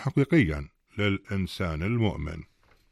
حقيقيا للإنسان المؤمن.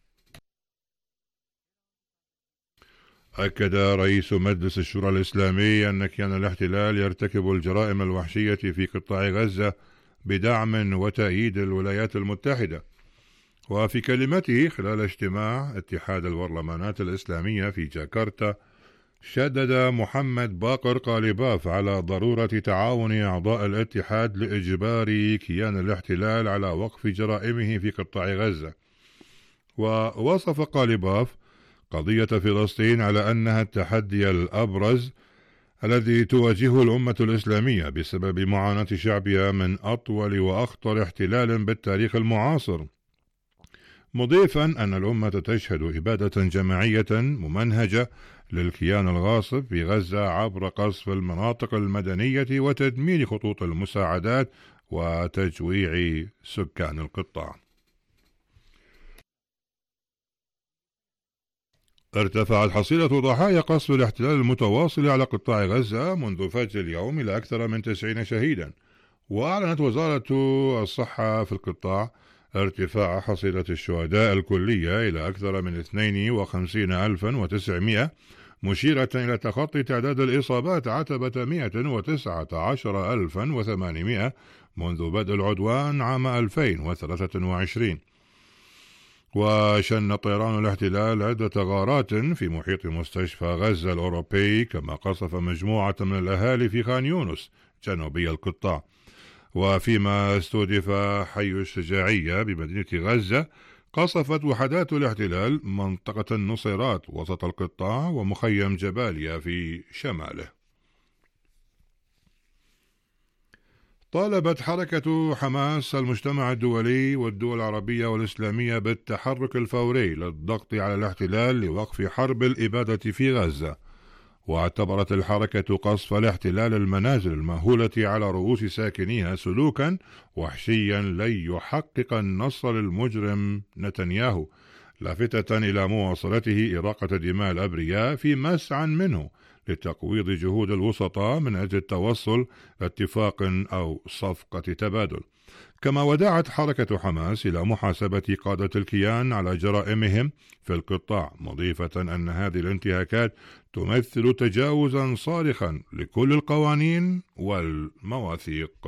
أكد رئيس مجلس الشورى الإسلامي أن كيان الاحتلال يرتكب الجرائم الوحشية في قطاع غزة بدعم وتأييد الولايات المتحدة. وفي كلمته خلال اجتماع اتحاد البرلمانات الإسلامية في جاكرتا، شدد محمد باقر قالباف على ضرورة تعاون أعضاء الاتحاد لإجبار كيان الاحتلال على وقف جرائمه في قطاع غزة. ووصف قالباف قضية فلسطين على أنها التحدي الأبرز الذي تواجهه الأمة الإسلامية بسبب معاناة شعبها من أطول وأخطر احتلال بالتاريخ المعاصر، مضيفا أن الأمة تشهد إبادة جماعية ممنهجة للكيان الغاصب في غزة عبر قصف المناطق المدنية وتدمير خطوط المساعدات وتجويع سكان القطاع. ارتفعت حصيلة ضحايا قصف الاحتلال المتواصل على قطاع غزة منذ فجر اليوم إلى أكثر من 90 شهيدا. وأعلنت وزارة الصحة في القطاع ارتفاع حصيلة الشهداء الكلية إلى أكثر من 52,900، مشيرة إلى تخطي تعداد الإصابات عتبة 119,800 منذ بدء العدوان عام 2023. وشن طيران الاحتلال عدة غارات في محيط مستشفى غزة الأوروبي، كما قصف مجموعة من الأهالي في خان يونس جنوبي القطاع. وفيما استهدف حي الشجاعية بمدينة غزة، قصفت وحدات الاحتلال منطقة النصيرات وسط القطاع ومخيم جباليا في شماله. طالبت حركة حماس المجتمع الدولي والدول العربية والإسلامية بالتحرك الفوري للضغط على الاحتلال لوقف حرب الإبادة في غزة. واعتبرت الحركة قصف الاحتلال المنازل المأهولة على رؤوس ساكنيها سلوكا وحشيا لن يحقق النصر للمجرم نتنياهو، لافتة إلى مواصلته إراقة دماء الأبرياء في مسعى منه لتقويض جهود الوسطاء من أجل التوصل لاتفاق أو صفقة تبادل. كما ودعت حركة حماس إلى محاسبة قادة الكيان على جرائمهم في القطاع، مضيفة أن هذه الانتهاكات تمثل تجاوزا صارخا لكل القوانين والمواثيق.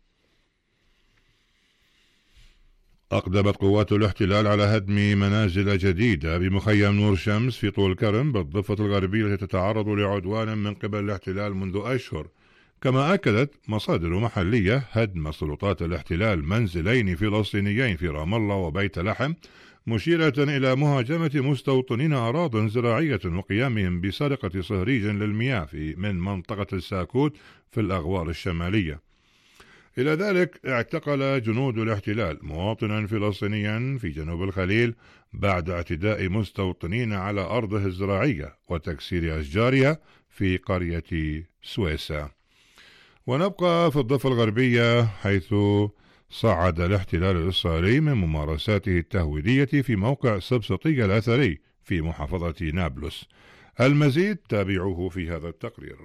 أقدمت قوات الاحتلال على هدم منازل جديدة بمخيم نور شمس في طول كرم بالضفة الغربية التي تتعرض لعدوان من قبل الاحتلال منذ أشهر. كما أكدت مصادر محلية هدم سلطات الاحتلال منزلين فلسطينيين في رام الله وبيت لحم، مشيرة إلى مهاجمة مستوطنين أراضٍ زراعية وقيامهم بسرقة صهريج للمياه من منطقة الساكوت في الأغوار الشمالية. إلى ذلك اعتقل جنود الاحتلال مواطنا فلسطينيا في جنوب الخليل بعد اعتداء مستوطنين على أرضه الزراعية وتكسير أشجارها في قرية سويسا. ونبقى في الضفة الغربية، حيث صعد الاحتلال الإسرائيلي من ممارساته التهويدية في موقع سبسطية الأثري في محافظة نابلس. المزيد تابعوه في هذا التقرير.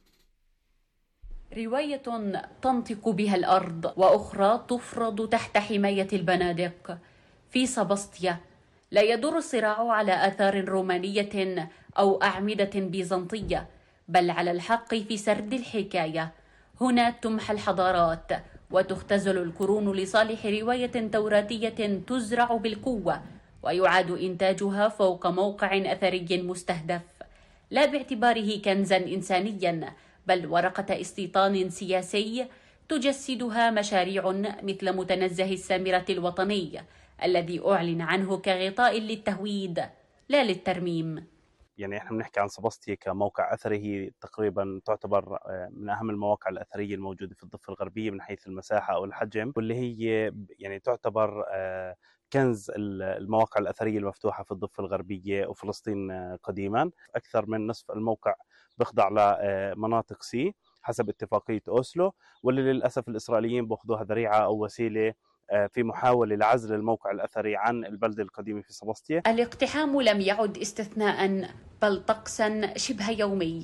رواية تنطق بها الأرض وأخرى تفرض تحت حماية البنادق. في سبسطية لا يدور الصراع على آثار رومانية أو أعمدة بيزنطية، بل على الحق في سرد الحكاية. هنا تمحى الحضارات وتختزل القرون لصالح رواية توراتية تزرع بالقوة، ويعاد إنتاجها فوق موقع أثري مستهدف، لا باعتباره كنزا إنسانيا بل ورقة استيطان سياسي تجسدها مشاريع مثل متنزه السامرة الوطني الذي أعلن عنه كغطاء للتهويد لا للترميم. يعني احنا بنحكي عن سبسطية كموقع أثري، هي تقريبا تعتبر من أهم المواقع الأثرية الموجودة في الضفة الغربية من حيث المساحة أو الحجم، واللي هي يعني تعتبر كنز المواقع الأثرية المفتوحة في الضفة الغربية وفلسطين قديما. أكثر من نصف الموقع بيخضع لمناطق سي حسب اتفاقية أوسلو، واللي للأسف الإسرائيليين بأخذوها ذريعة أو وسيلة في محاولة لعزل الموقع الأثري عن البلدة القديمة في سبسطية. الاقتحام لم يعد استثناء بل طقسا شبه يومي.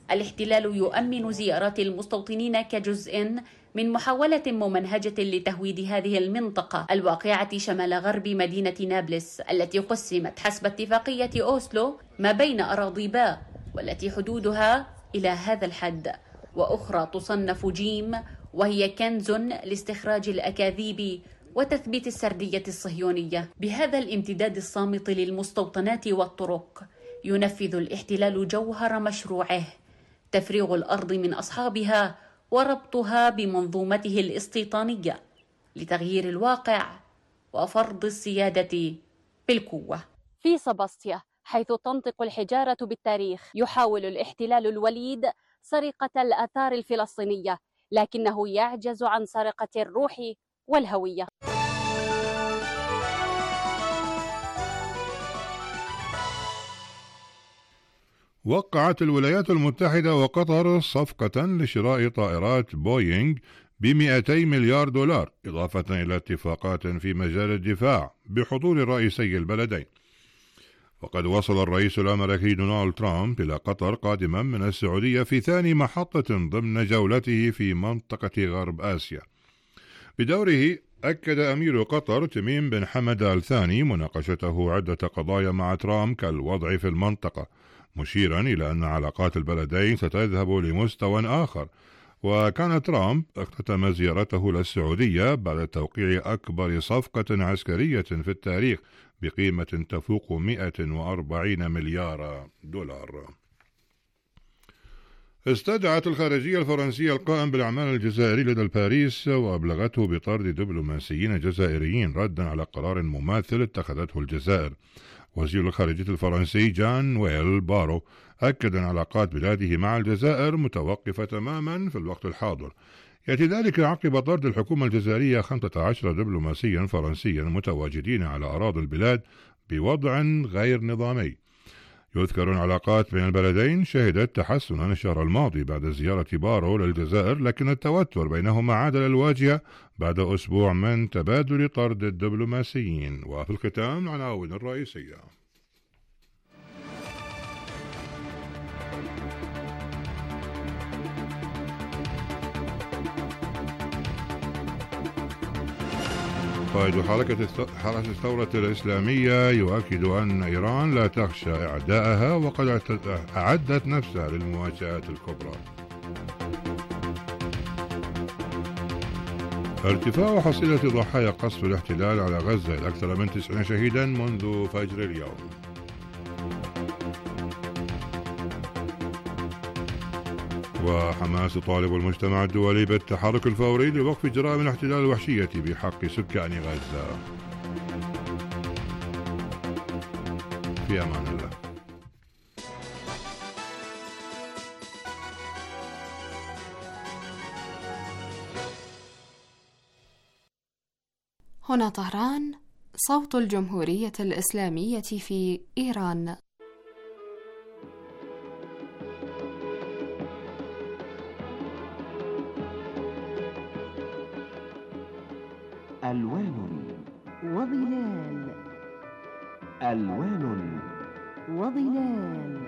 الاحتلال يؤمن زيارات المستوطنين كجزء من محاولة ممنهجة لتهويد هذه المنطقة الواقعة شمال غرب مدينة نابلس، التي قسمت حسب اتفاقية أوسلو ما بين أراضي باء والتي حدودها إلى هذا الحد، وأخرى تصنف جيم وهي كنز لاستخراج الأكاذيب وتثبيت السردية الصهيونية. بهذا الامتداد الصامت للمستوطنات والطرق ينفذ الاحتلال جوهر مشروعه: تفريغ الأرض من أصحابها وربطها بمنظومته الاستيطانية لتغيير الواقع وفرض السيادة بالقوة. في سباستيا، حيث تنطق الحجارة بالتاريخ، يحاول الاحتلال الوليد سرقة الآثار الفلسطينية، لكنه يعجز عن سرقة الروح والهوية. وقعت الولايات المتحدة وقطر صفقة لشراء طائرات بوينغ ب$200 مليار، إضافة إلى اتفاقات في مجال الدفاع بحضور رئيسي البلدين. وقد وصل الرئيس الأمريكي دونالد ترامب إلى قطر قادما من السعودية في ثاني محطة ضمن جولته في منطقة غرب آسيا. بدوره أكد أمير قطر تميم بن حمد آل ثاني مناقشته عدة قضايا مع ترامب كالوضع في المنطقة، مشيرا إلى أن علاقات البلدين ستذهب لمستوى آخر. وكان ترامب اختتم زيارته للسعودية بعد توقيع أكبر صفقة عسكرية في التاريخ بقيمة تفوق $140 مليار. استدعت الخارجية الفرنسية القائم بالأعمال الجزائري لدى باريس وأبلغته بطرد دبلوماسيين جزائريين ردا على قرار مماثل اتخذته الجزائر. وزير الخارجية الفرنسي جان ويل بارو أكد أن علاقات بلاده مع الجزائر متوقفة تماما في الوقت الحاضر. يأتي ذلك عقب طرد الحكومة الجزائرية 15 دبلوماسيا فرنسيا متواجدين على أراضي البلاد بوضع غير نظامي. يذكر العلاقات بين البلدين شهدت تحسنا الشهر الماضي بعد زيارة بارو للجزائر، لكن التوتر بينهما عاد للواجهة بعد أسبوع من تبادل طرد الدبلوماسيين. وفي الختام العناوين الرئيسية. قائد حركة الثورة الإسلامية يؤكد أن إيران لا تخشى أعدائها وقد أعدت نفسها للمواجهات الكبرى. ارتفاع حصيلة ضحايا قصف الاحتلال على غزة إلى أكثر من 90 شهيدا منذ فجر اليوم. وحماس تطالب المجتمع الدولي بالتحرك الفوري لوقف جرائم الاحتلال الوحشية بحق سكان غزة. في أمان الله. هنا طهران، صوت الجمهورية الإسلامية في إيران. ألوان وظلال، ألوان وظلال،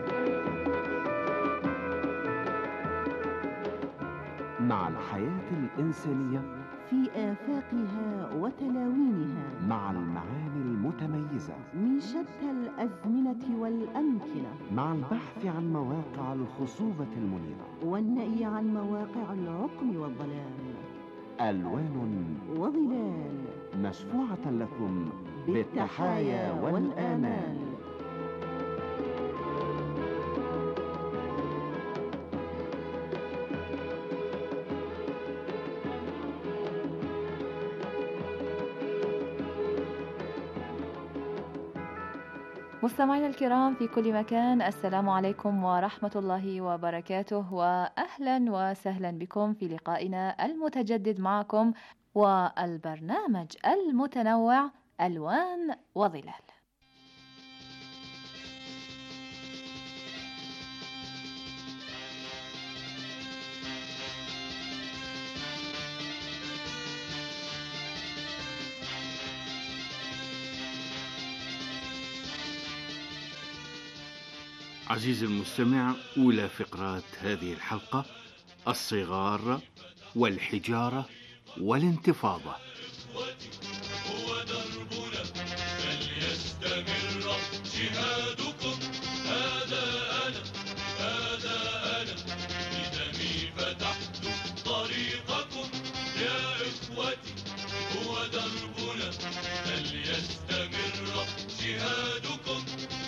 مع الحياة الإنسانية في آفاقها وتلاوينها، مع المعاني المتميزة من شتى الأزمنة والأمكنة، مع البحث عن مواقع الخصوبة المنيرة والنأي عن مواقع العقم والظلام. ألوان وظلال، مشفوعة لكم بالتحايا والآمال. مستمعينا الكرام في كل مكان، السلام عليكم ورحمة الله وبركاته، وأهلا وسهلا بكم في لقائنا المتجدد معكم والبرنامج المتنوع ألوان وظلال. عزيزي المستمع، أولى فقرات هذه الحلقة: الصغار والحجارة والانتفاضة. هو دربنا فليستمر جهادكم. هذا أنا بدمي فتحت طريقكم يا إخوتي. هو دربنا فليستمر جهادكم.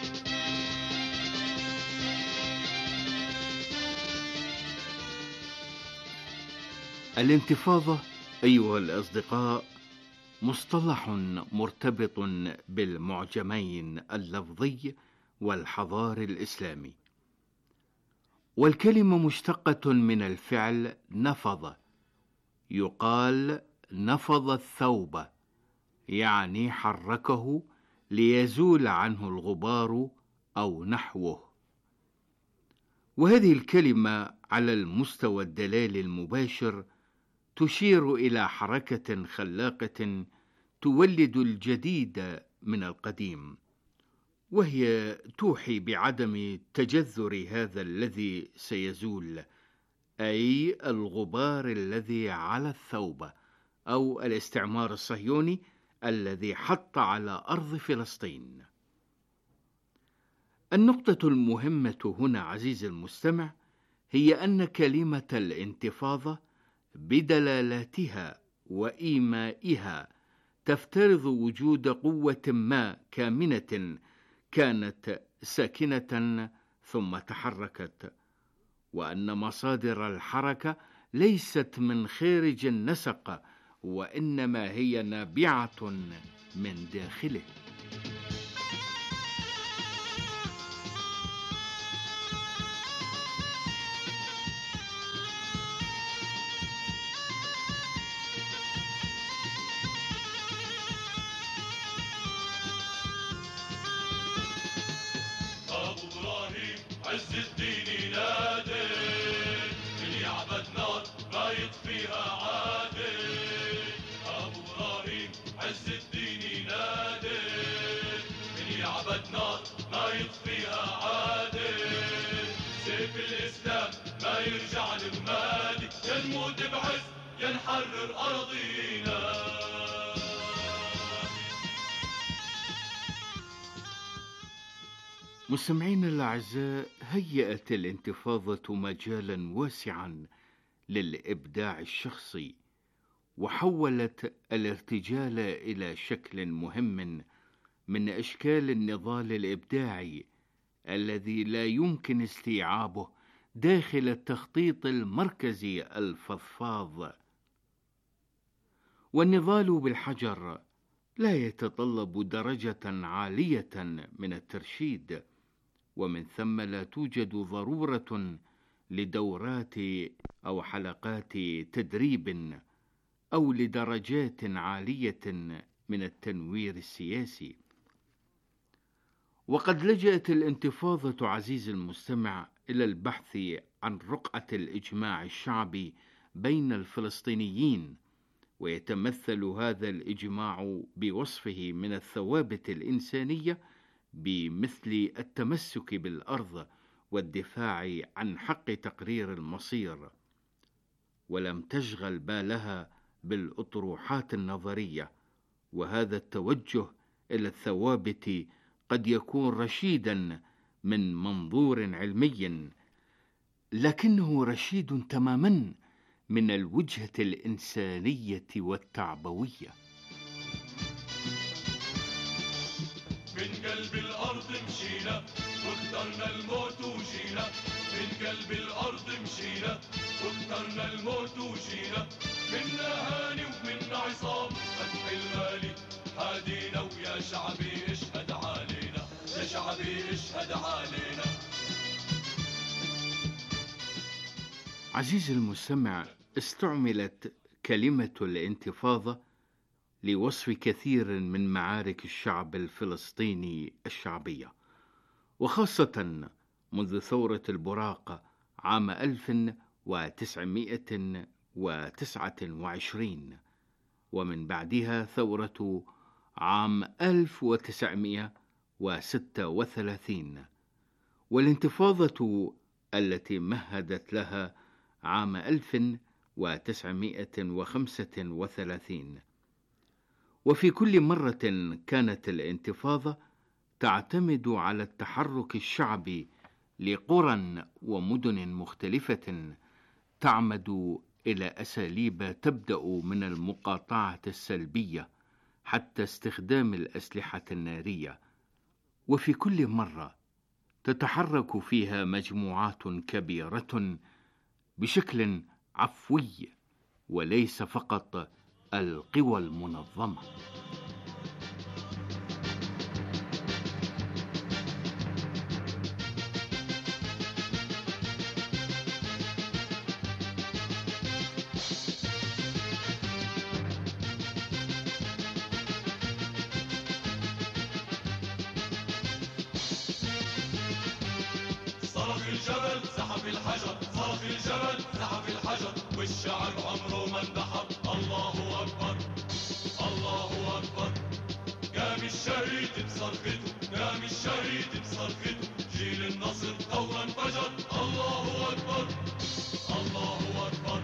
الانتفاضة أيها الأصدقاء مصطلح مرتبط بالمعجمين اللفظي والحضاري الإسلامي، والكلمة مشتقة من الفعل نفض. يقال نفض الثوب، يعني حركه ليزول عنه الغبار أو نحوه. وهذه الكلمة على المستوى الدلالي المباشر تشير إلى حركة خلاقة تولد الجديد من القديم، وهي توحي بعدم تجذر هذا الذي سيزول، أي الغبار الذي على الثوب، أو الاستعمار الصهيوني الذي حط على أرض فلسطين. النقطة المهمة هنا عزيزي المستمع هي أن كلمة الانتفاضة بدلالاتها وإيمائها تفترض وجود قوة ما كامنة كانت ساكنة ثم تحركت، وأن مصادر الحركة ليست من خارج النسق، وإنما هي نابعة من داخله. عز الدين نادي اللي يعبد نار ما يطفيها عادي. أبو إبراهيم عز الدين نادي اللي يعبد نار ما يطفيها عادي. سيف الإسلام ما يرجع لغمادي، ينموت بعز ينحرر أرضينا. مستمعينا الأعزاء، هيأت الانتفاضة مجالا واسعا للإبداع الشخصي، وحولت الارتجال إلى شكل مهم من أشكال النضال الإبداعي الذي لا يمكن استيعابه داخل التخطيط المركزي الفضفاض. والنضال بالحجر لا يتطلب درجة عالية من الترشيد، ومن ثم لا توجد ضرورة لدورات أو حلقات تدريب أو لدرجات عالية من التنوير السياسي. وقد لجأت الانتفاضة عزيزي المستمع إلى البحث عن رقعة الإجماع الشعبي بين الفلسطينيين، ويتمثل هذا الإجماع بوصفه من الثوابت الإنسانية بمثل التمسك بالأرض والدفاع عن حق تقرير المصير، ولم تشغل بالها بالأطروحات النظرية. وهذا التوجه إلى الثوابت قد يكون رشيدا من منظور علمي، لكنه رشيد تماما من الوجهة الإنسانية والتعبوية. من قلب الأرض مشينا واخترنا الموت وجينا. من قلب الأرض مشينا واخترنا الموت وجينا. منا هاني ومنا عصام فتح الغالي هادينا. ويا شعبي اشهد علينا، يا شعبي اشهد علينا. عزيزي المستمع، استعملت كلمة الانتفاضة لوصف كثير من معارك الشعب الفلسطيني الشعبية، وخاصة منذ ثورة البراق عام 1929، ومن بعدها ثورة عام 1936. والانتفاضة التي مهدت لها عام 1935. وفي كل مرة كانت الانتفاضة تعتمد على التحرك الشعبي لقرى ومدن مختلفة تعمد إلى أساليب تبدأ من المقاطعة السلبية حتى استخدام الأسلحة النارية، وفي كل مرة تتحرك فيها مجموعات كبيرة بشكل عفوي وليس فقط القوى المنظمة. صرخ الجبل سحب الحجر، صرخ الجبل سحب الحجر، والشعب عمره ما اندحر. الله أكبر الله أكبر، قام الشهيد بصرخته، قام الشهيد بصرخته، جيل النصر ثورا انفجر. الله أكبر الله أكبر.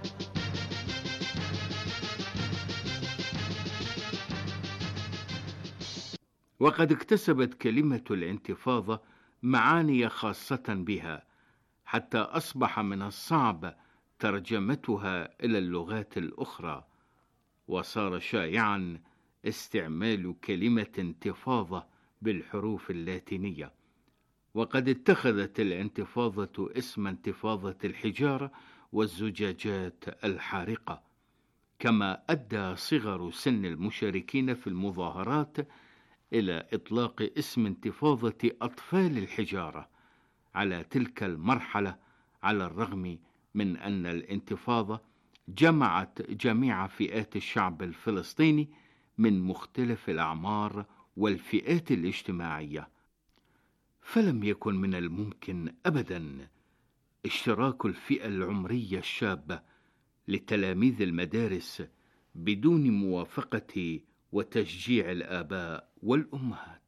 وقد اكتسبت كلمة الانتفاضة معاني خاصة بها، حتى أصبح من الصعب ترجمتها إلى اللغات الأخرى، وصار شائعا استعمال كلمة انتفاضة بالحروف اللاتينية. وقد اتخذت الانتفاضة اسم انتفاضة الحجارة والزجاجات الحارقة، كما أدى صغر سن المشاركين في المظاهرات إلى إطلاق اسم انتفاضة أطفال الحجارة على تلك المرحلة، على الرغم من أن الانتفاضة جمعت جميع فئات الشعب الفلسطيني من مختلف الأعمار والفئات الاجتماعية. فلم يكن من الممكن أبدا اشتراك الفئة العمرية الشابة لتلاميذ المدارس بدون موافقة وتشجيع الآباء والأمهات.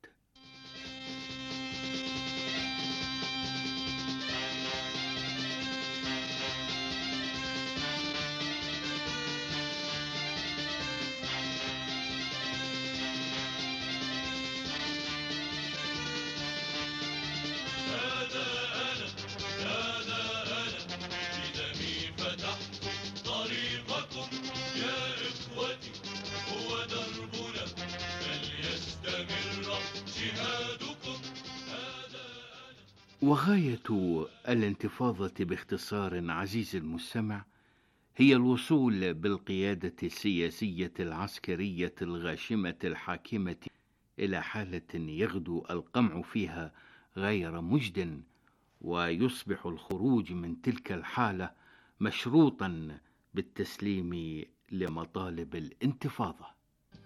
وغاية الانتفاضة باختصار عزيز المستمع هي الوصول بالقيادة السياسية العسكرية الغاشمة الحاكمة إلى حالة يغدو القمع فيها غير مجد، ويصبح الخروج من تلك الحالة مشروطا بالتسليم لمطالب الانتفاضة.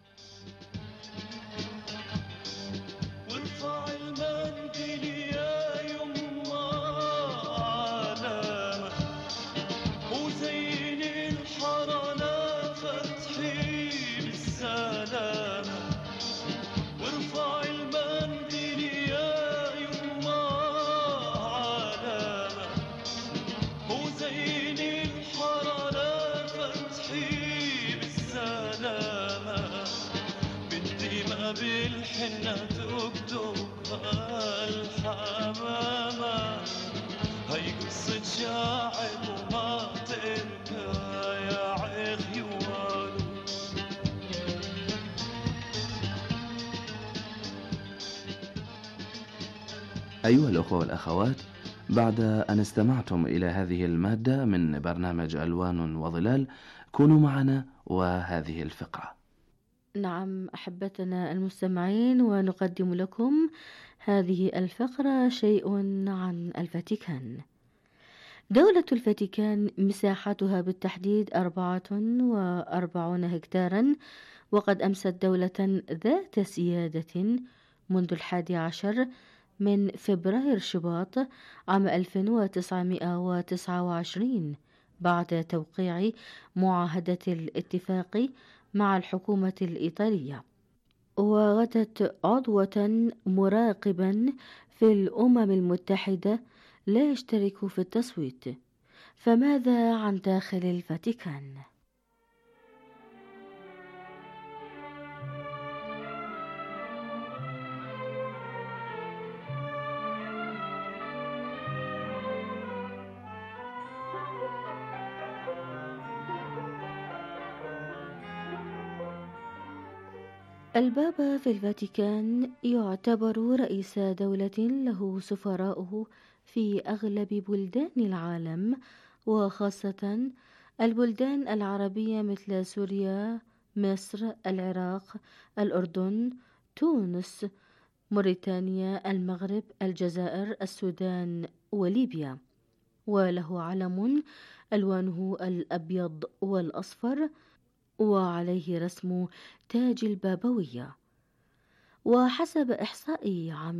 بالحنة تكتب الحمامة، هي قصة شاعر وما تنتهى يا عخيوان. أيها الأخوة والأخوات، بعد أن استمعتم إلى هذه المادة من برنامج ألوان وظلال، كونوا معنا وهذه الفقرة. نعم أحبتنا المستمعين، ونقدم لكم هذه الفقرة شيء عن الفاتيكان. دولة الفاتيكان مساحتها بالتحديد 44 هكتارا، وقد أمست دولة ذات سيادة منذ 11 من فبراير شباط عام 1929 بعد توقيع معاهدة الاتفاق مع الحكومة الإيطالية. وغدت عضوة مراقبا في الأمم المتحدة لا يشترك في التصويت. فماذا عن داخل الفاتيكان؟ البابا في الفاتيكان يعتبر رئيس دولة له سفراؤه في أغلب بلدان العالم، وخاصة البلدان العربية مثل سوريا، مصر، العراق، الأردن، تونس، موريتانيا، المغرب، الجزائر، السودان وليبيا. وله علم ألوانه الأبيض والأصفر، وعليه رسم تاج البابوية. وحسب إحصاء عام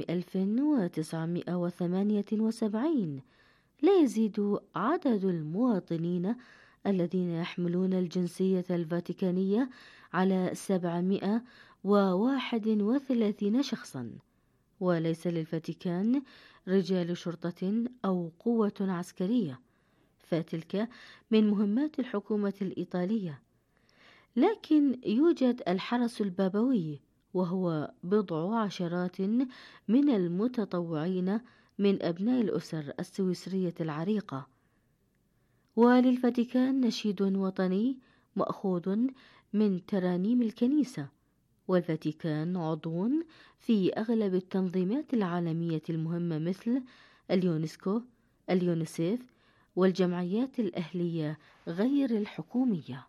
1978 لا يزيد عدد المواطنين الذين يحملون الجنسية الفاتيكانية على 731 شخصا. وليس للفاتيكان رجال شرطة أو قوة عسكرية، فتلك من مهمات الحكومة الإيطالية. لكن يوجد الحرس البابوي، وهو بضع عشرات من المتطوعين من أبناء الأسر السويسرية العريقة. وللفاتيكان نشيد وطني مأخوذ من ترانيم الكنيسة، والفاتيكان عضو في أغلب التنظيمات العالمية المهمة مثل اليونسكو، اليونيسيف، والجمعيات الأهلية غير الحكومية.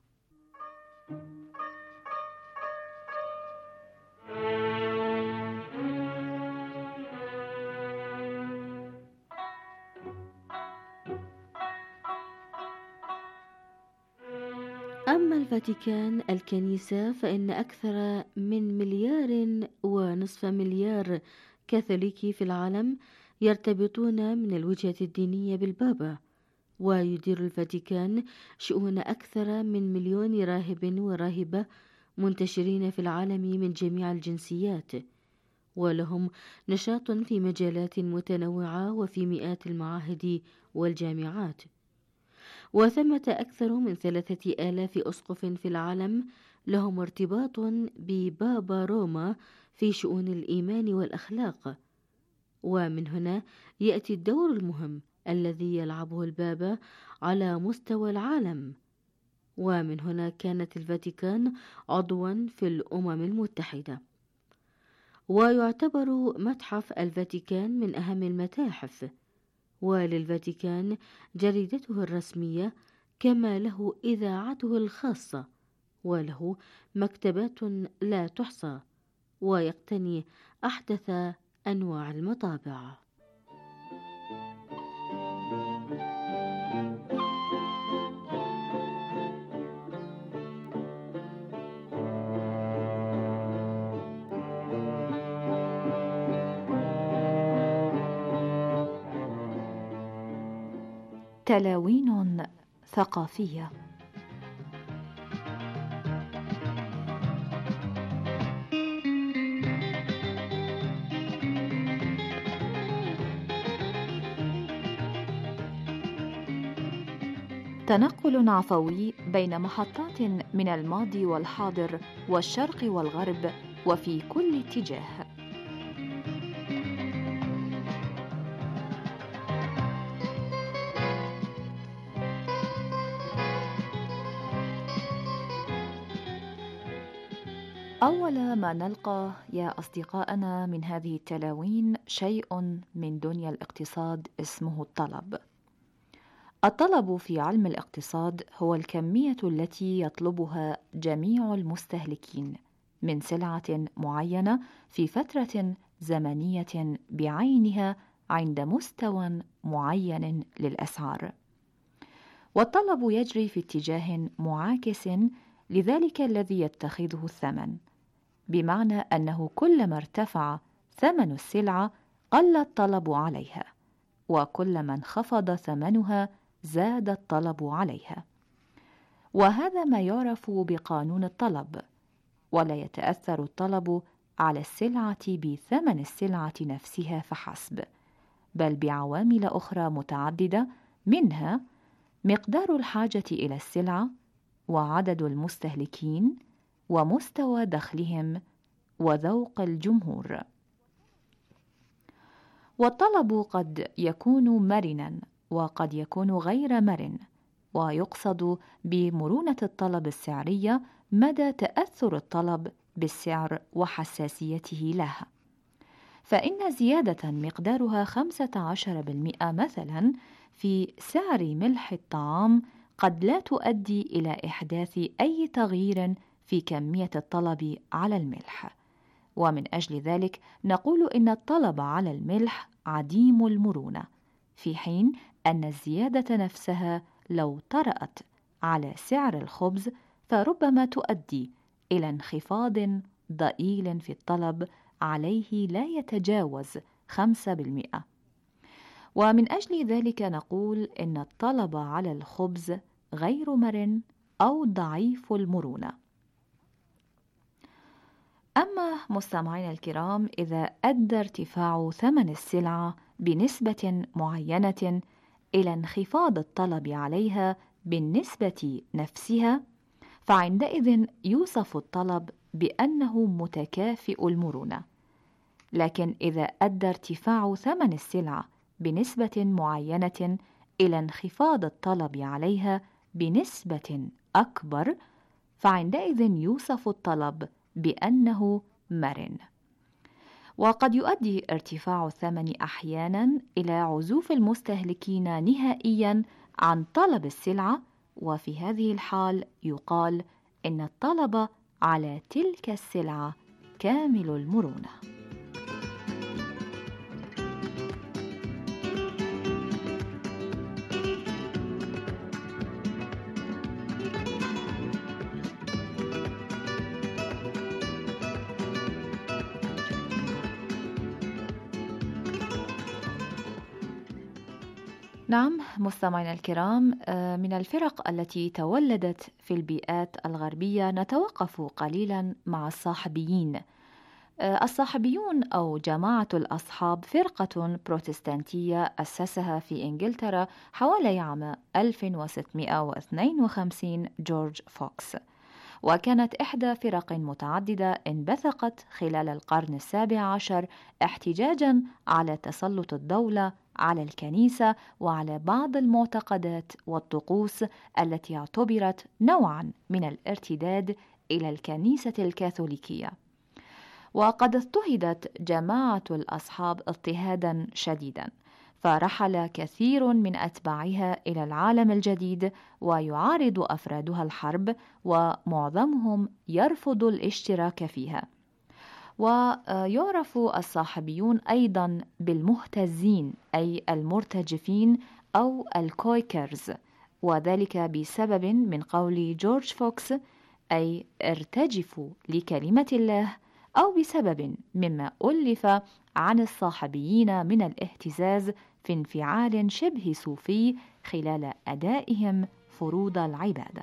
أما الفاتيكان الكنيسة فإن أكثر من 1.5 مليار كاثوليكي في العالم يرتبطون من الوجهة الدينية بالبابا، ويدير الفاتيكان شؤون أكثر من 1,000,000 راهب وراهبة منتشرين في العالم من جميع الجنسيات، ولهم نشاط في مجالات متنوعة وفي مئات المعاهد والجامعات. وثمة أكثر من 3,000 أسقف في العالم لهم ارتباط ببابا روما في شؤون الإيمان والأخلاق. ومن هنا يأتي الدور المهم الذي يلعبه البابا على مستوى العالم. ومن هنا كانت الفاتيكان عضوا في الأمم المتحدة. ويعتبر متحف الفاتيكان من أهم المتاحف، وللفاتيكان جريدته الرسمية كما له إذاعته الخاصة، وله مكتبات لا تحصى، ويقتني أحدث أنواع المطابع. تلاوين ثقافية. تنقل عفوي بين محطات من الماضي والحاضر والشرق والغرب وفي كل اتجاه. أول ما نلقى يا أصدقائنا من هذه التلاوين شيء من دنيا الاقتصاد اسمه الطلب. الطلب في علم الاقتصاد هو الكمية التي يطلبها جميع المستهلكين من سلعة معينة في فترة زمنية بعينها عند مستوى معين للأسعار. والطلب يجري في اتجاه معاكس لذلك الذي يتخذه الثمن، بمعنى أنه كلما ارتفع ثمن السلعة قل الطلب عليها، وكلما انخفض ثمنها زاد الطلب عليها. وهذا ما يعرف بقانون الطلب، ولا يتأثر الطلب على السلعة بثمن السلعة نفسها فحسب، بل بعوامل أخرى متعددة، منها مقدار الحاجة إلى السلعة، وعدد المستهلكين، ومستوى دخلهم، وذوق الجمهور. والطلب قد يكون مرناً وقد يكون غير مرن، ويقصد بمرونة الطلب السعرية مدى تأثر الطلب بالسعر وحساسيته له، فإن زيادة مقدارها 15% مثلاً في سعر ملح الطعام قد لا تؤدي إلى إحداث أي تغيير في كمية الطلب على الملح، ومن أجل ذلك نقول إن الطلب على الملح عديم المرونة، في حين أن الزيادة نفسها لو طرأت على سعر الخبز فربما تؤدي إلى انخفاض ضئيل في الطلب عليه لا يتجاوز 5%. ومن أجل ذلك نقول إن الطلب على الخبز غير مرن أو ضعيف المرونة. أما مستمعينا الكرام، إذا أدى ارتفاع ثمن السلعة بنسبة معينة إلى انخفاض الطلب عليها بالنسبة نفسها، فعندئذ يوصف الطلب بأنه متكافئ المرونة. لكن إذا أدى ارتفاع ثمن السلعة بنسبة معينة إلى انخفاض الطلب عليها بنسبة أكبر، فعندئذ يوصف الطلب بأنه مرن. وقد يؤدي ارتفاع الثمن أحيانا إلى عزوف المستهلكين نهائيا عن طلب السلعة، وفي هذه الحال يقال إن الطلب على تلك السلعة كامل المرونة. نعم مستمعينا الكرام، من الفرق التي تولدت في البيئات الغربية نتوقف قليلا مع الصاحبيين. الصاحبيون أو جماعة الأصحاب فرقة بروتستانتية أسسها في إنجلترا حوالي عام 1652 جورج فوكس، وكانت إحدى فرق متعددة انبثقت خلال القرن 17 احتجاجاً على تسلط الدولة على الكنيسة وعلى بعض المعتقدات والطقوس التي اعتبرت نوعاً من الارتداد إلى الكنيسة الكاثوليكية. وقد اضطهدت جماعة الأصحاب اضطهاداً شديداً، فرحل كثير من أتباعها إلى العالم الجديد ويعارض أفرادها الحرب، ومعظمهم يرفض الاشتراك فيها. ويعرف الصاحبيون أيضا بالمهتزين أي المرتجفين أو الكويكرز، وذلك بسبب من قول جورج فوكس أي ارتجفوا لكلمة الله، أو بسبب مما ألف عن الصاحبيين من الاهتزاز في انفعال شبه صوفي خلال أدائهم فروض العبادة.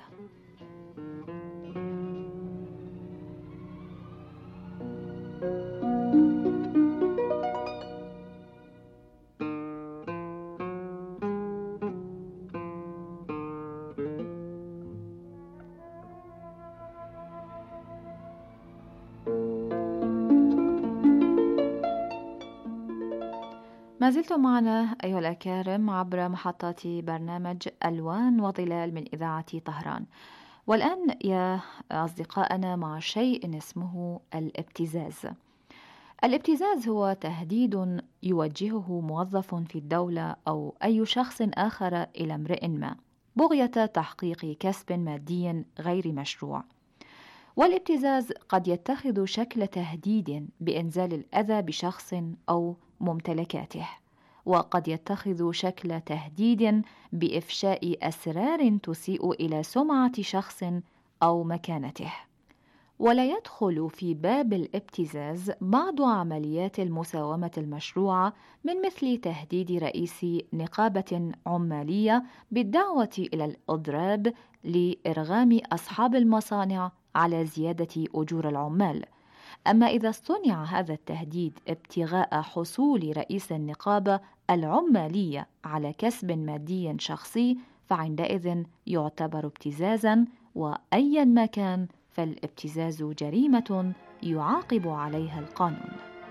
ما زلتم معنا أيها الأكارم عبر محطات برنامج ألوان وظلال من إذاعة طهران، والآن يا أصدقائنا مع شيء اسمه الابتزاز. الابتزاز هو تهديد يوجهه موظف في الدولة أو أي شخص آخر إلى امرئ ما بغية تحقيق كسب مادي غير مشروع. والابتزاز قد يتخذ شكل تهديد بإنزال الأذى بشخص أو ممتلكاته، وقد يتخذ شكل تهديد بإفشاء أسرار تسيء إلى سمعة شخص أو مكانته. ولا يدخل في باب الابتزاز بعض عمليات المساومة المشروعة من مثل تهديد رئيس نقابة عمالية بالدعوة إلى الإضراب لإرغام أصحاب المصانع على زيادة أجور العمال، أما إذا صنع هذا التهديد ابتغاء حصول رئيس النقابة العمالية على كسب مادي شخصي فعندئذ يعتبر ابتزازا، وأيا ما كان فالابتزاز جريمة يعاقب عليها القانون.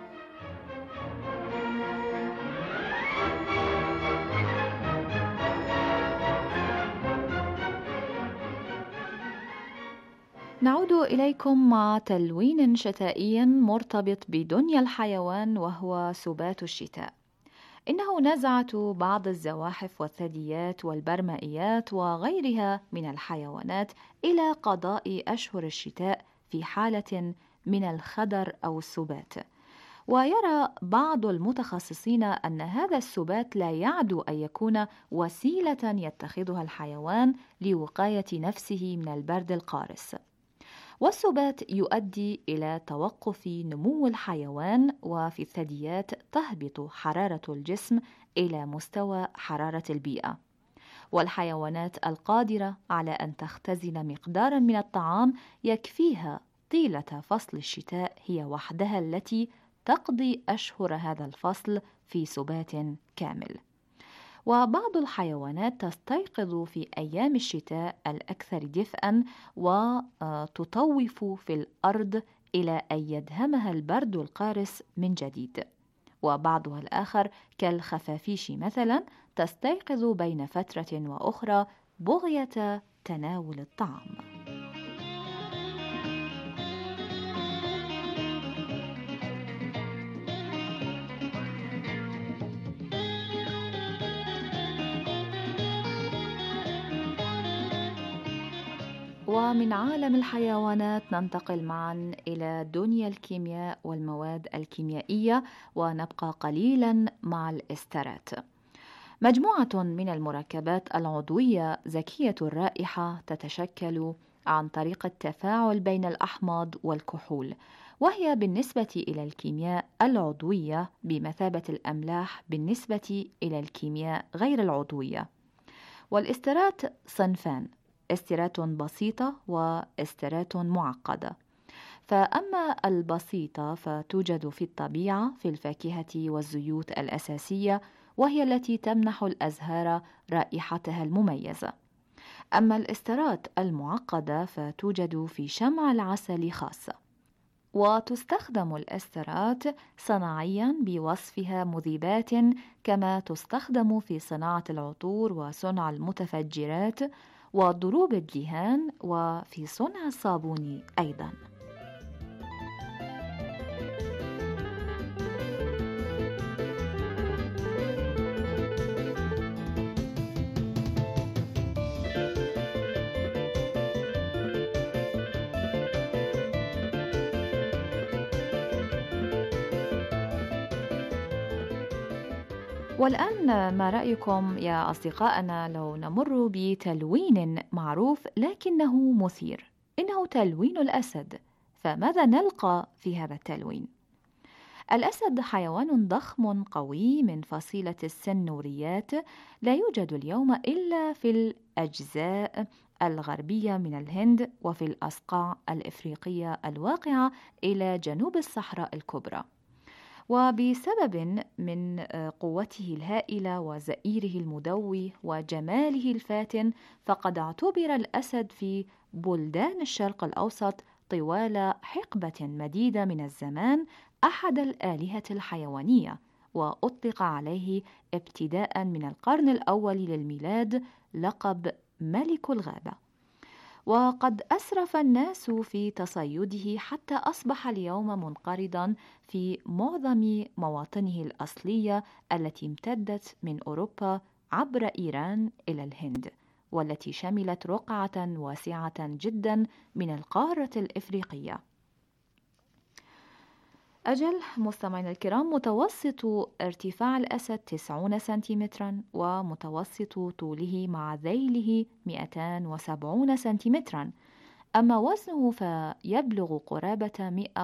نعود إليكم مع تلوين شتائي مرتبط بدنيا الحيوان وهو سبات الشتاء. إنه نزعة بعض الزواحف والثدييات والبرمائيات وغيرها من الحيوانات إلى قضاء أشهر الشتاء في حالة من الخدر أو السبات. ويرى بعض المتخصصين أن هذا السبات لا يعدو أن يكون وسيلة يتخذها الحيوان لوقاية نفسه من البرد القارس. والسبات يؤدي إلى توقف نمو الحيوان، وفي الثدييات تهبط حرارة الجسم إلى مستوى حرارة البيئة. والحيوانات القادرة على أن تختزن مقدارا من الطعام يكفيها طيلة فصل الشتاء هي وحدها التي تقضي أشهر هذا الفصل في سبات كامل. وبعض الحيوانات تستيقظ في أيام الشتاء الأكثر دفئا وتطوف في الأرض إلى أن يدهمها البرد القارس من جديد. وبعضها الآخر كالخفافيش مثلا تستيقظ بين فترة وأخرى بغية تناول الطعام. ومن عالم الحيوانات ننتقل معا إلى دنيا الكيمياء والمواد الكيميائية، ونبقى قليلا مع الاسترات. مجموعة من المركبات العضوية ذكية الرائحة تتشكل عن طريق التفاعل بين الأحماض والكحول، وهي بالنسبة إلى الكيمياء العضوية بمثابة الأملاح بالنسبة إلى الكيمياء غير العضوية. والاسترات صنفان: استرات بسيطة واسترات معقدة. فأما البسيطة فتوجد في الطبيعة في الفاكهة والزيوت الأساسية، وهي التي تمنح الأزهار رائحتها المميزة. أما الاسترات المعقدة فتوجد في شمع العسل خاصة. وتستخدم الاسترات صناعيا بوصفها مذيبات، كما تستخدم في صناعة العطور وصنع المتفجرات وضروب الدهان وفي صنع الصابون أيضا. والآن ما رأيكم يا أصدقائنا لو نمر بتلوين معروف لكنه مثير؟ إنه تلوين الأسد. فماذا نلقى في هذا التلوين؟ الأسد حيوان ضخم قوي من فصيلة السنوريات، لا يوجد اليوم إلا في الأجزاء الغربية من الهند وفي الأصقاع الإفريقية الواقعة إلى جنوب الصحراء الكبرى. وبسبب من قوته الهائلة وزئيره المدوي وجماله الفاتن، فقد اعتبر الأسد في بلدان الشرق الأوسط طوال حقبة مديدة من الزمان أحد الآلهة الحيوانية، وأطلق عليه ابتداء من القرن الأول للميلاد لقب ملك الغابة. وقد أسرف الناس في تصيده حتى أصبح اليوم منقرضا في معظم مواطنه الأصلية التي امتدت من أوروبا عبر إيران إلى الهند، والتي شملت رقعة واسعة جدا من القارة الإفريقية. أجل مستمعينا الكرام، متوسط ارتفاع الأسد 90 سنتيمترا، ومتوسط طوله مع ذيله 270 سنتيمترا. أما وزنه فيبلغ قرابة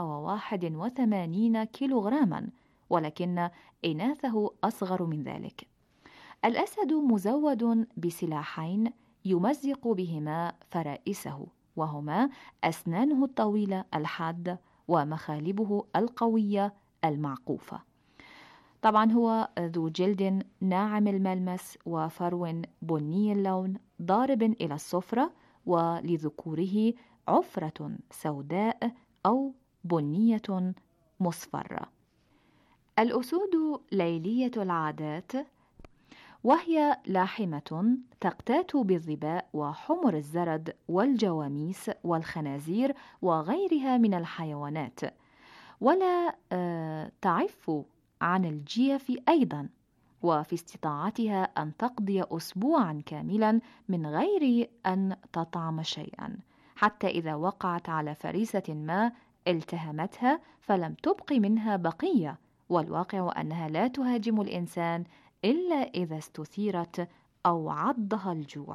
181 كيلوغراما، ولكن إناثه أصغر من ذلك. الأسد مزود بسلاحين يمزق بهما فرائسه، وهما أسنانه الطويلة الحادة ومخالبه القوية المعقوفة. طبعا هو ذو جلد ناعم الملمس وفرو بني اللون ضارب إلى الصفرة، ولذكوره عفرة سوداء أو بنية مصفرة. الأسود ليلية العادات، وهي لاحمة تقتات بالظباء وحمر الزرد والجواميس والخنازير وغيرها من الحيوانات، ولا تعف عن الجيف أيضا، وفي استطاعتها أن تقضي أسبوعا كاملا من غير أن تطعم شيئا، حتى إذا وقعت على فريسة ما التهمتها فلم تبق منها بقية، والواقع أنها لا تهاجم الإنسان إلا إذا استثيرت أو عضها الجوع.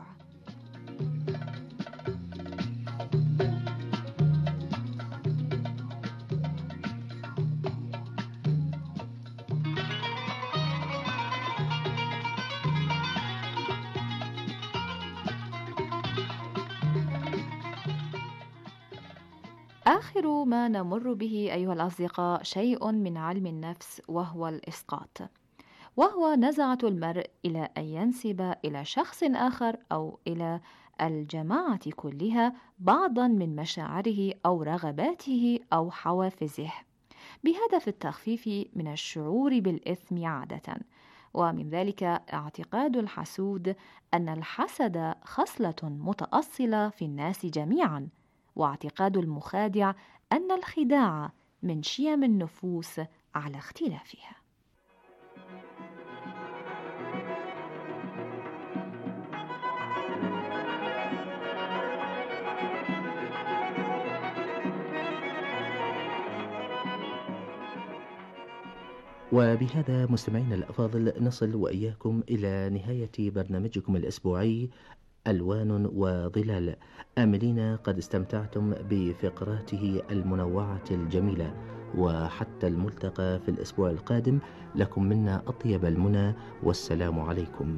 آخر ما نمر به أيها الأصدقاء شيء من علم النفس، وهو الإسقاط، وهو نزعة المرء إلى أن ينسب إلى شخص آخر أو إلى الجماعة كلها بعضا من مشاعره أو رغباته أو حوافزه، بهدف التخفيف من الشعور بالإثم عادة. ومن ذلك اعتقاد الحسود أن الحسد خصلة متأصلة في الناس جميعا، واعتقاد المخادع أن الخداع من شيم النفوس على اختلافها. وبهذا مستمعينا الأفاضل نصل وإياكم إلى نهاية برنامجكم الأسبوعي ألوان وظلال، آملين قد استمتعتم بفقراته المنوعة الجميلة. وحتى الملتقى في الأسبوع القادم، لكم منا أطيب المنى، والسلام عليكم.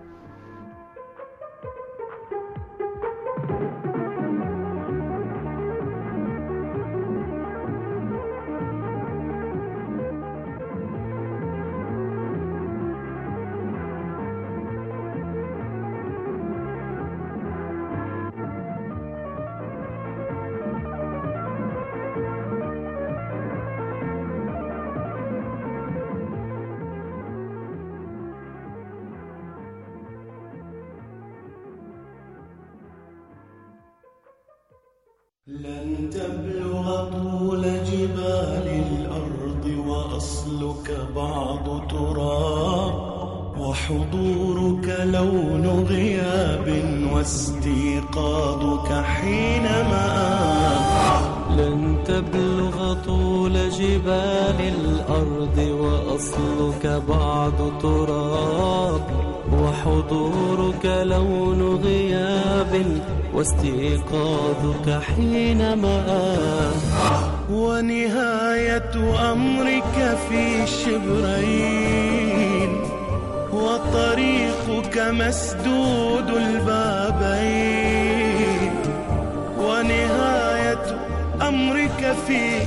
لن تبلغ طول جبال الأرض وأصلك بعض تراب، وحضورك لون غياب واستيقاظك حينما لن تبلغ طول جبال الأرض وأصلك بعض تراب، وحضورك لون غياب واستيقاظك حينما ونهاية أمرك في شبرين، وطريقك مسدود البابين. ونهاية أمرك في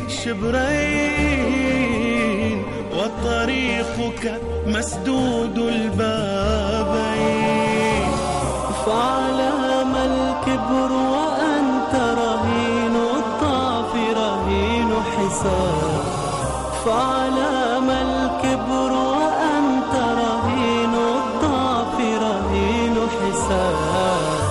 شبرين، وطريقك مسدود البابين. فعلى ما الكبر وأنت رهين الضعف رهين حساب، فعلى ما الكبر وأنت رهين الضعف رهين حساب.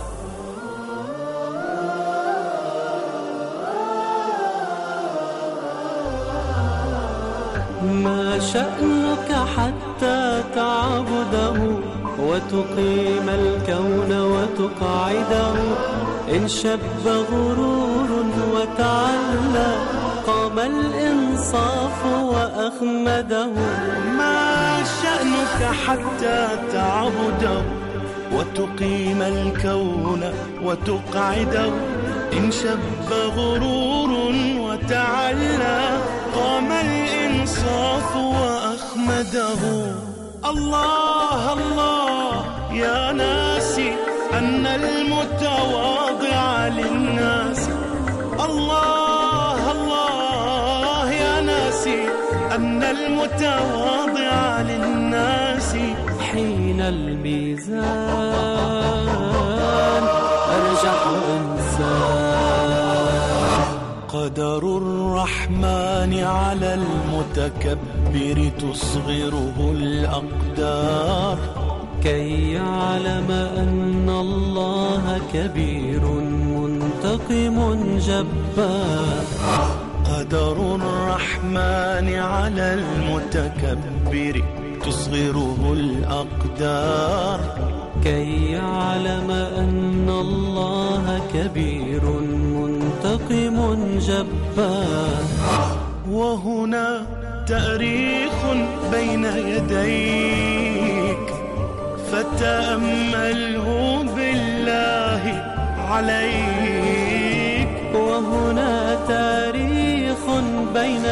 ما شأنك حتى تعبده وتقيم الكون وتقعده؟ إن شب غرور وتعلى قام الإنصاف وأخمده. ما شأنك حتى تعبده وتقيم الكون وتقعده؟ إن شب غرور وتعلى قام الإنصاف وأخمده. الله الله يا ناسي أن المتواضع للناس، الله الله أن المتواضع للناس حين الميزان أرجح إنسان. قدر الرحمن على المتكبر تصغره الأقدار كي يعلم أن الله كبير منتقم جبار. قدر الرحمن على المتكبر تصغره الأقدار كي يعلم أن الله كبير منتقم جبار. وهنا تأريخ بين يديك فتأمله بالله عليك. وهنا تاريخ بين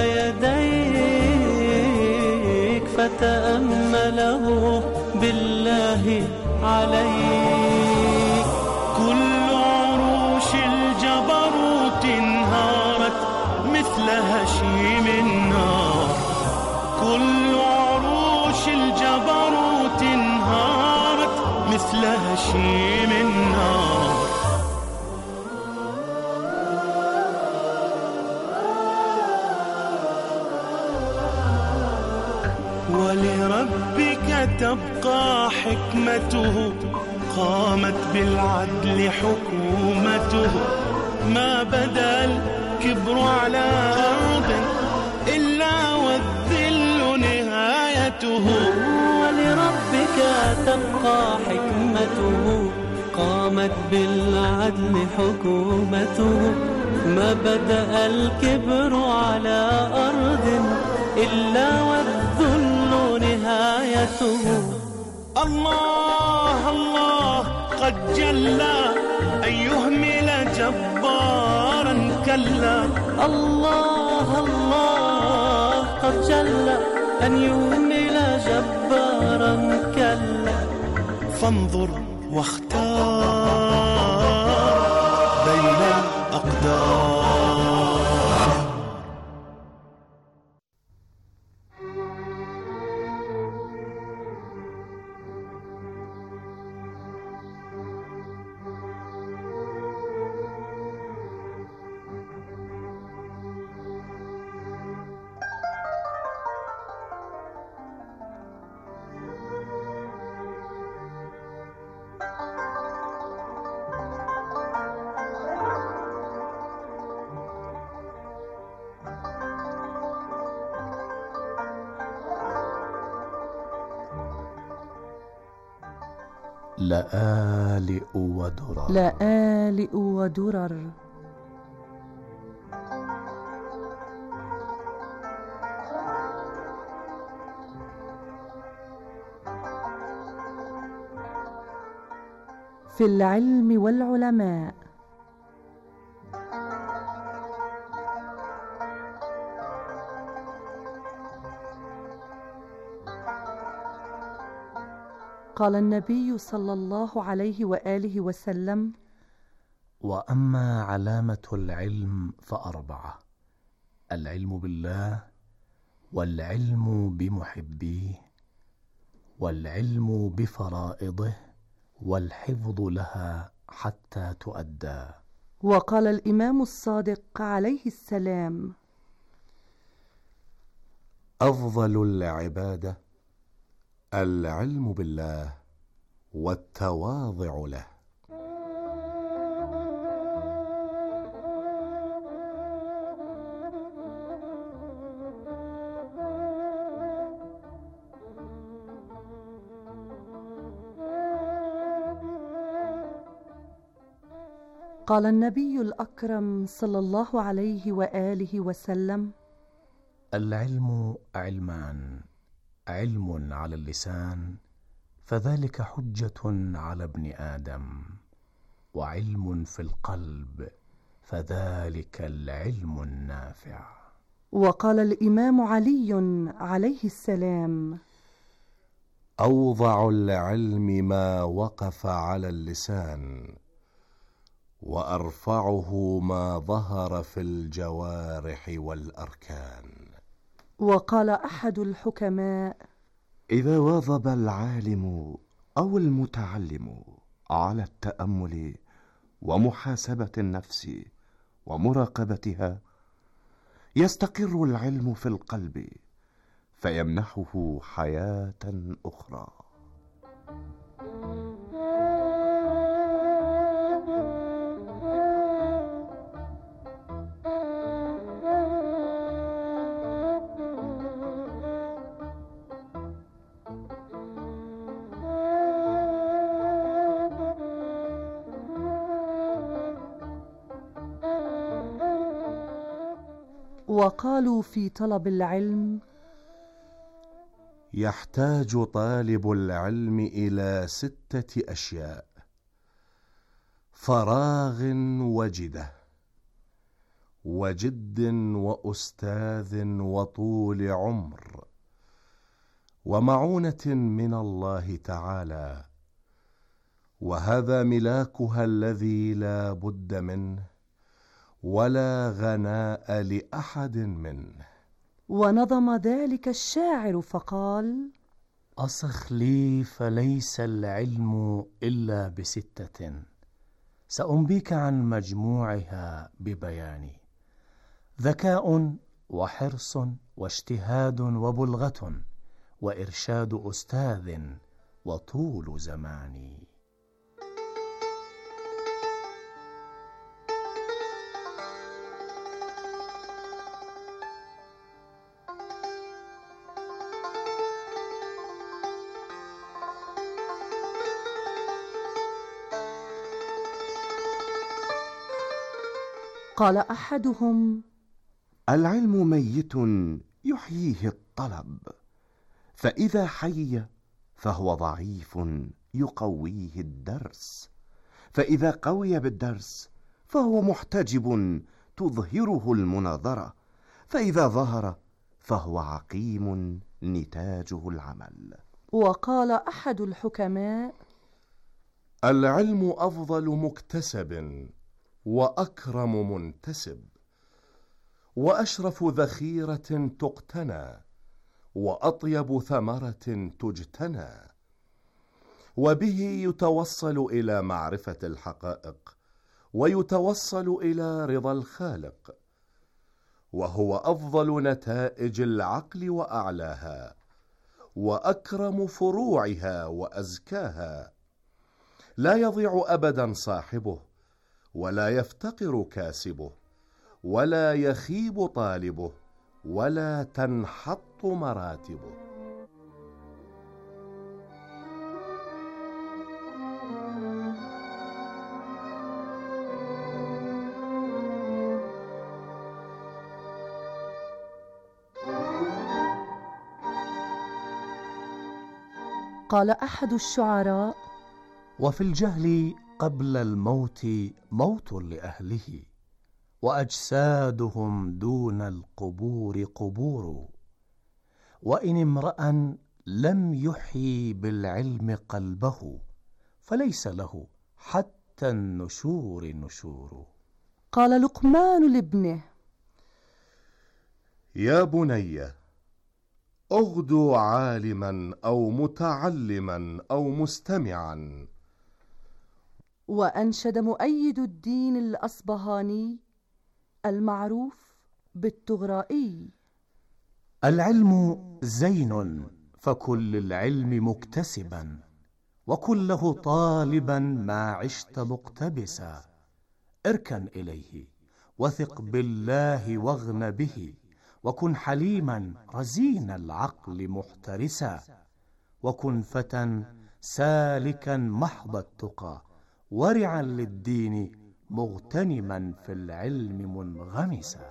يديك فتأمله بالله عليك. كل عروش الجبروت انهارت مثل هشيم النار. كل عروش الجبروت انهارت مثل هشيم النار. ولربك تبقى حكمته قامت بالعدل حكومته. ما بدا الكبر على أرض إلا والذل نهايته. ولربك تبقى حكمته قامت بالعدل حكومته. ما بدأ الكبر على أرض إلا والذل نهايته. الله الله قد جل أن يهمل جبارا كلا. الله الله قد جل أن يهمل جبارا كلا. فانظر واختار بين الأقدار. لآلئ ودرر. لآلئ ودرر. في العلم والعلماء. قال النبي صلى الله عليه وآله وسلم: وأما علامة العلم فأربعة: العلم بالله، والعلم بمحبيه، والعلم بفرائضه، والحفظ لها حتى تؤدى. وقال الإمام الصادق عليه السلام: أفضل العبادة العلم بالله والتواضع له. قال النبي الأكرم صلى الله عليه وآله وسلم: العلم علمان: علم على اللسان فذلك حجة على ابن آدم، وعلم في القلب فذلك العلم النافع. وقال الإمام علي عليه السلام: أوضع العلم ما وقف على اللسان، وأرفعه ما ظهر في الجوارح والأركان. وقال أحد الحكماء: إذا واظب العالم أو المتعلم على التأمل ومحاسبة النفس ومراقبتها، يستقر العلم في القلب فيمنحه حياة أخرى. وقالوا في طلب العلم: يحتاج طالب العلم إلى 6 أشياء: فراغ وجدة، وجد وأستاذ وطول عمر، ومعونة من الله تعالى، وهذا ملاكها الذي لا بد منه ولا غناء لأحد منه. ونظم ذلك الشاعر فقال: أصخ لي فليس العلم إلا ب6، سأنبيك عن مجموعها ببياني: ذكاء وحرص واجتهاد وبلغة وإرشاد أستاذ وطول زمان. قال أحدهم: العلم ميت يحييه الطلب، فإذا حي فهو ضعيف يقويه الدرس، فإذا قوي بالدرس فهو محتجب تظهره المناظرة، فإذا ظهر فهو عقيم نتاجه العمل. وقال أحد الحكماء: العلم أفضل مكتسب وأكرم منتسب، وأشرف ذخيرة تقتنى، وأطيب ثمرة تجتنى، وبه يتوصل إلى معرفة الحقائق، ويتوصل إلى رضا الخالق، وهو أفضل نتائج العقل وأعلاها، وأكرم فروعها وأزكاها. لا يضيع أبدا صاحبه، ولا يفتقر كاسبه، ولا يخيب طالبه، ولا تنحط مراتبه. قال أحد الشعراء: وفي الجهل قبل الموت موت لأهله، وأجسادهم دون القبور قبور، وإن امرأ لم يحيي بالعلم قلبه، فليس له حتى النشور نشور. قال لقمان لابنه: يا بني، اغدو عالما أو متعلما أو مستمعا. وأنشد مؤيد الدين الأصبهاني المعروف بالطغرائي: العلم زين، فكل العلم مكتسبا، وكله طالبا ما عشت مقتبسا. اركن إليه وثق بالله واغن به، وكن حليما رزين العقل محترسا، وكن فتى سالكا محض التقى، ورعا للدين مغتنما في العلم منغمسا.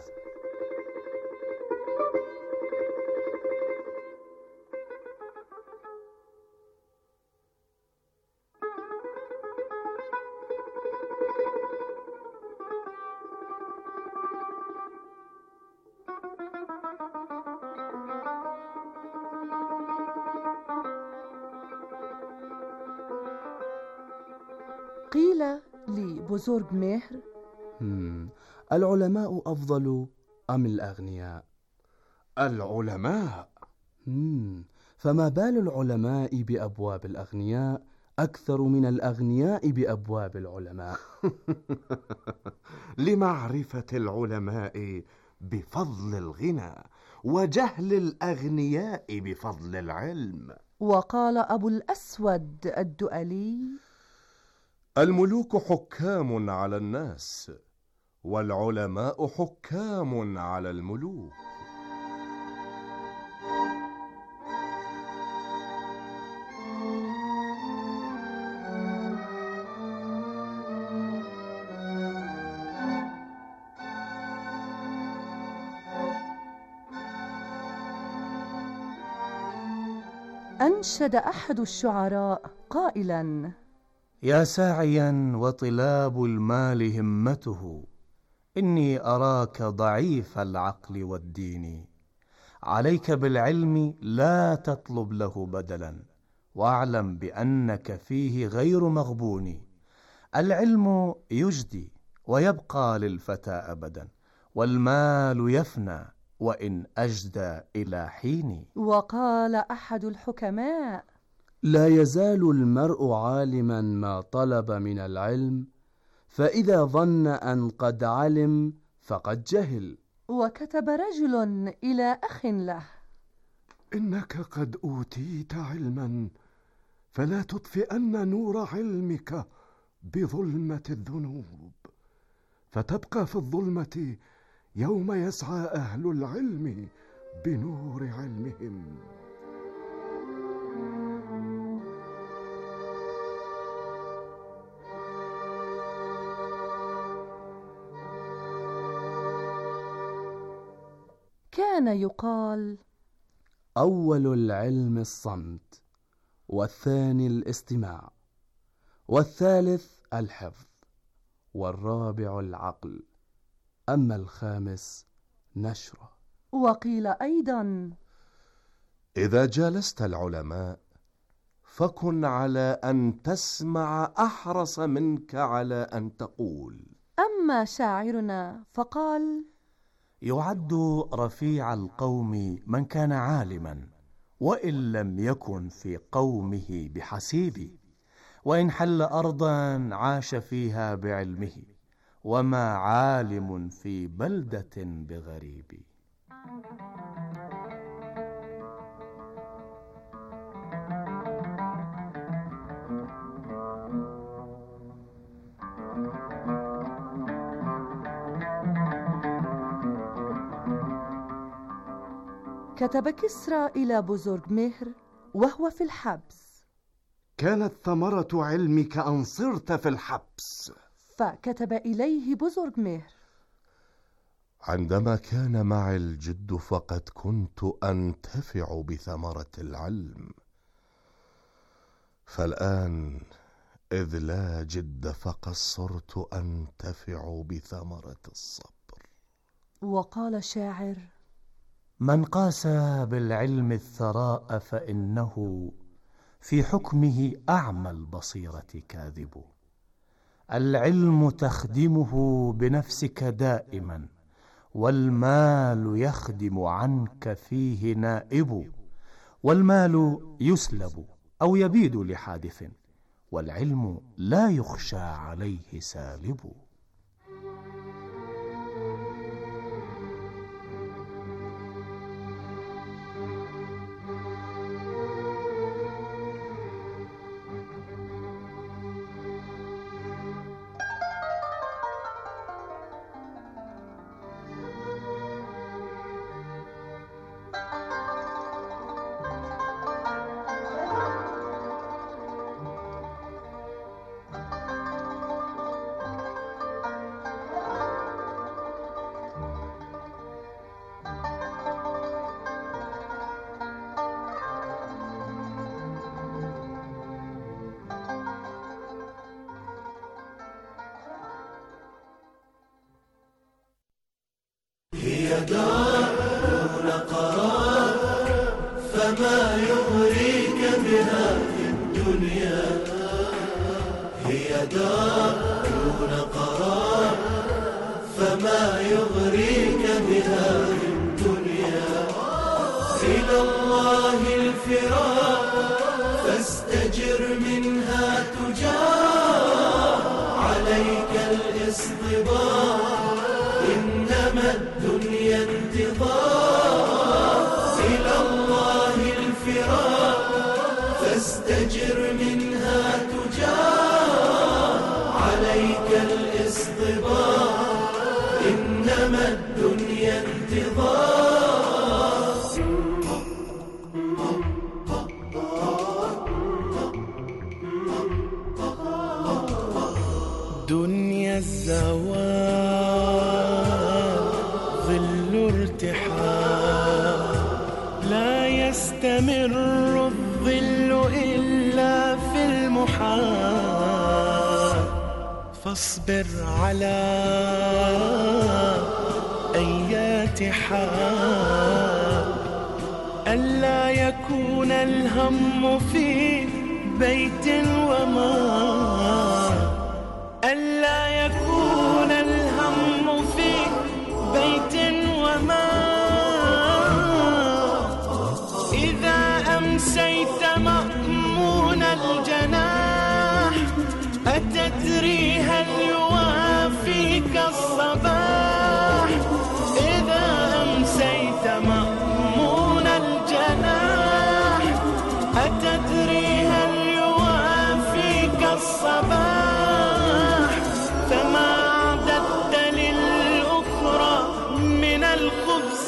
قيل لبزرگ مهر: العلماء أفضل أم الأغنياء؟ العلماء. فما بال العلماء بأبواب الأغنياء أكثر من الأغنياء بأبواب العلماء؟ لمعرفة العلماء بفضل الغنى، وجهل الأغنياء بفضل العلم. وقال أبو الأسود الدؤلي: الملوك حكام على الناس، والعلماء حكام على الملوك. أنشد أحد الشعراء قائلا: يا ساعيا وطلاب المال همته، إني أراك ضعيف العقل والدين. عليك بالعلم لا تطلب له بدلا، واعلم بأنك فيه غير مغبون. العلم يجدي ويبقى للفتى أبدا، والمال يفنى وإن أجدى إلى حين. وقال أحد الحكماء: لا يزال المرء عالما ما طلب من العلم، فإذا ظن أن قد علم فقد جهل. وكتب رجل إلى أخ له: إنك قد أوتيت علما، فلا تطفئن نور علمك بظلمة الذنوب، فتبقى في الظلمة يوم يسعى أهل العلم بنور علمهم. كان يقال: أول العلم الصمت، والثاني الاستماع، والثالث الحفظ، والرابع العقل، أما الخامس نشره. وقيل أيضا: إذا جالست العلماء فكن على أن تسمع أحرص منك على أن تقول. أما شاعرنا فقال: يعد رفيع القوم من كان عالما، وإن لم يكن في قومه بحسيب، وإن حل أرضا عاش فيها بعلمه، وما عالم في بلدة بغريب. كتب كسرى إلى بزرجمهر وهو في الحبس: كانت ثمرة علمك أن صرت في الحبس. فكتب إليه بزرجمهر: عندما كان معي الجد فقد كنت أنتفع بثمرة العلم، فالآن إذ لا جد فقد صرت أنتفع بثمرة الصبر. وقال شاعر: من قاس بالعلم الثراء فإنه في حكمه أعمى البصيرة كاذب. العلم تخدمه بنفسك دائما، والمال يخدم عنك فيه نائب. والمال يسلب أو يبيد لحادث، والعلم لا يخشى عليه سالب. هي دار دون قرار، فما يغريك بها في الدنيا. هي دار دون قرار، فما يغريك بها في الدنيا. إلى الله الفراق فاستجر منها تجار عليك الاصطبار إنما الدنيا انتظار إلى الله الفراق فاستجر منها تجار عليك الاصطبار إنما الدنيا انتظار دنيا الزوال ظل ارتحال لا يستمر الظل إلا في المحال فاصبر على أيات حال ألا يكون الهم في بيت ومال ألا يكون الهم في بيت ومال إذا أمسيت مأمون الجناح أتدري هل يوافيك الصباح إذا أمسيت مأمون الجناح أتدري هل يوافيك الصباح فما أعددت للأخرى من الخبز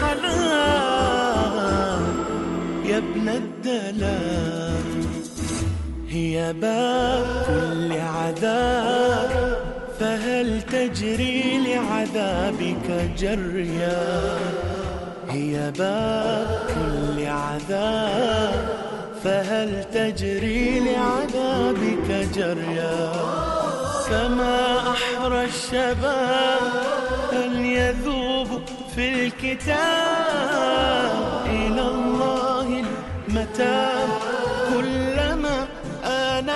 الحلال يا ابن الدلال هي باب كل عذاب فهل تجري لعذابك جريا هي باب كل عذاب فهل تجري لعذابك جريا فما أحرى الشباب أن يذوب في الكتاب إلى الله المتاب كلما آن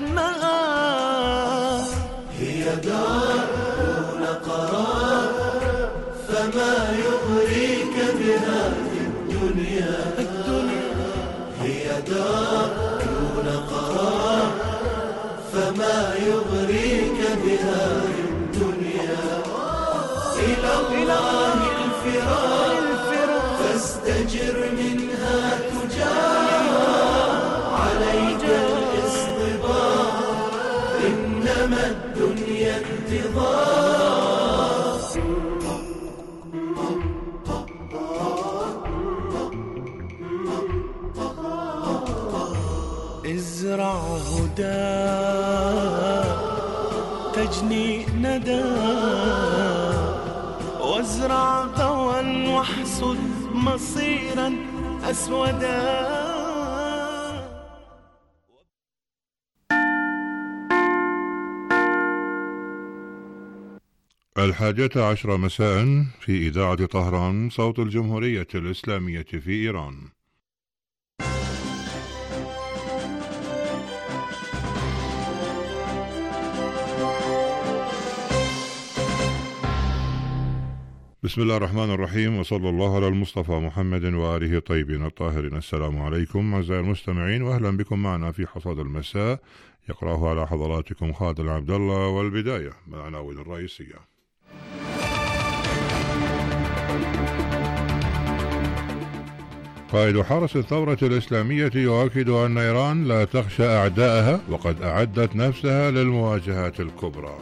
المآب هي دار دون قرار فما يغريك بها في الدنيا هي دار دون قرار فما يغريك بها في الدنيا إلى الله الفراق فاستجر منها تجار عليك الاصطبار إنما الدنيا انتظار ازرع هدى تجني ندى وازرع ضوى واحصد مصيرا أسودا الحادية عشر مساء في إذاعة طهران صوت الجمهورية الإسلامية في إيران. بسم الله الرحمن الرحيم وصلى الله على المصطفى محمد وآله الطيبين الطاهرين. السلام عليكم أعزائي المستمعين وأهلا بكم معنا في حصاد المساء يقرأه على حضراتكم خالد عبد الله. والبداية من العناوين الرئيسية. قائد حرس الثورة الإسلامية يؤكد أن إيران لا تخشى أعداءها وقد أعدت نفسها للمواجهات الكبرى.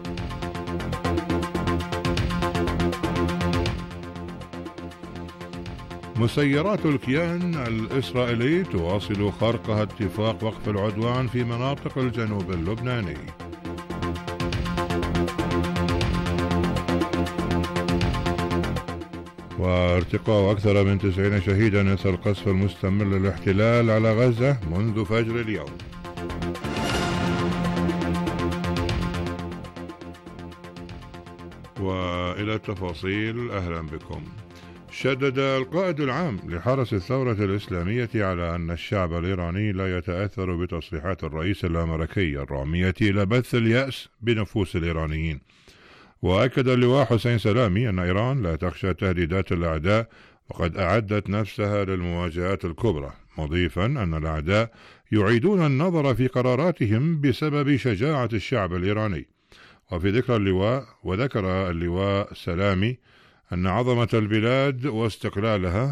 مسيرات الكيان الإسرائيلي تواصل خرقها اتفاق وقف العدوان في مناطق الجنوب اللبناني. وارتقاء أكثر من 90 شهيدا إثر القصف المستمر للاحتلال على غزة منذ فجر اليوم. وإلى التفاصيل أهلا بكم. شدد القائد العام لحرس الثورة الإسلامية على أن الشعب الإيراني لا يتأثر بتصريحات الرئيس الأمريكي الرامية إلى بث اليأس بنفوس الإيرانيين. وأكد اللواء حسين سلامي أن إيران لا تخشى تهديدات الأعداء وقد أعدت نفسها للمواجهات الكبرى، مضيفا أن الأعداء يعيدون النظر في قراراتهم بسبب شجاعة الشعب الإيراني. وفي ذكرى اللواء، وذكر اللواء سلامي أن عظمة البلاد واستقلالها